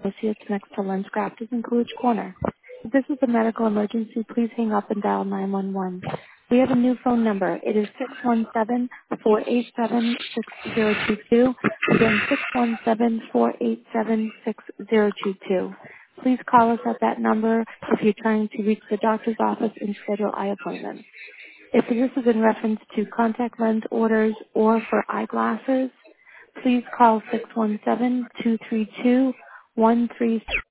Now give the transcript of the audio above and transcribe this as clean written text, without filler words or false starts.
associates next to LensCraft is in Coolidge Corner. If this is a medical emergency, please hang up and dial 911. We have a new phone number. It is 617-487-6022. Again, 617-487-6022. Please call us at that number if you're trying to reach the doctor's office and schedule eye appointments. If this is in reference to contact lens orders or for eyeglasses, please call 617-232-13